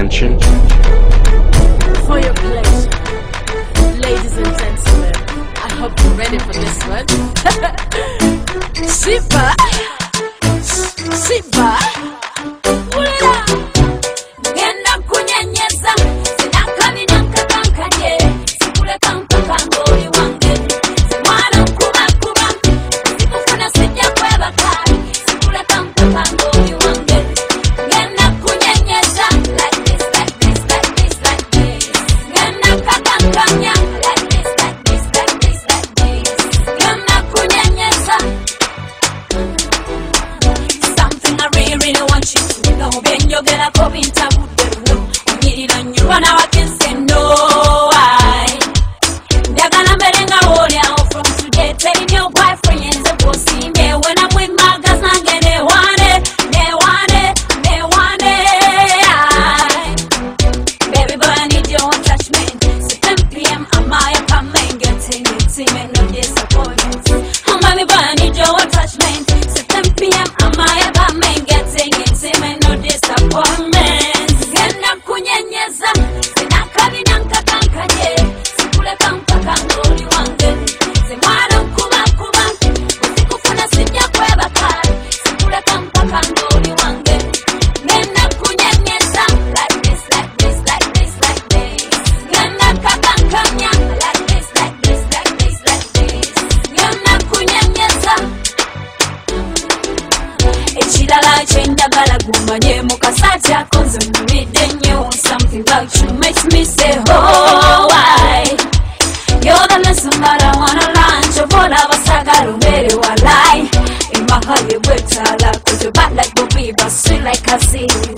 attention. For your pleasure, ladies and gentlemen, I hope you're ready for this one. Shiba, Shiba, Ula, Genda kunyanyeza, sinakani nankakankanye, sikule kankakangoli wange, simwana kuba, sikufuna sija kweba kari, sikule kankakangoli wange, Genda kunyanyeza, like this, like this, like this, like this, Genda kakankanya, like this, like this, like this, like this, Genda kunyanyeza. Something I really want you to know. When you get a cup in tabu, you need it and you run out and say no. They're gonna merenga all out from today. Telling your boyfriends to go see me when I'm with my guys. They want it. Baby boy, I need your attachment. So 10 p.m. I'm my apartment. Getting it, no disappointments. Oh, baby boy, I need your attachment. So 10 p.m. I'm my apartment. Getting it, no disappointments. Genda kunyanyeza, sinakani nankakankanye, sikule kankakangoli wange, simwana kuba, usikufuna sija kweba kari, sikule kankakangoli wange, genda kunyanyeza, like this, like this, like this, like this, genda kakankanya, like this, like this, like this, like this, genda kunyanyeza. Ekirala kyendagala gumanye mukasati akonze nnumidde nnyo. Something about you makes me say oh why. You're the lesson that I wanna learn. Chovola basagala ubeere walai. In my heart you wetala, 'cause you're bad like Bobby but sweet like a sea.